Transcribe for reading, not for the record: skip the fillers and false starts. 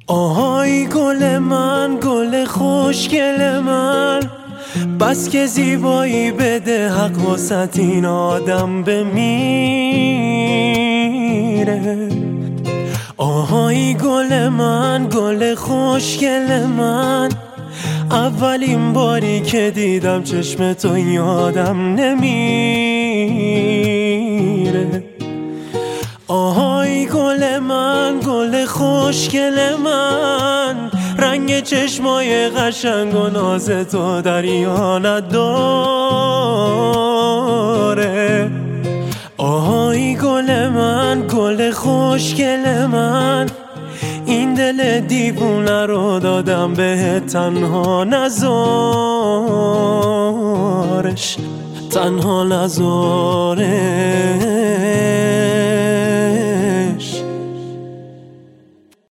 آهای گل من، گل خوشگل من، بس که زیبایی بده حق واسه این آدم بمیره. آهای گل من، گل خوشگل من، اولین باری که دیدم چشم تو یادم نمیره. آهای گل من، گل خوشگل من، رنگ چشمای قشنگ و ناز تو دریا نداره. آهای گل من، گل خوشگل من، این دل دیوونه رو دادم به تنها نزارش، تنها نزارش.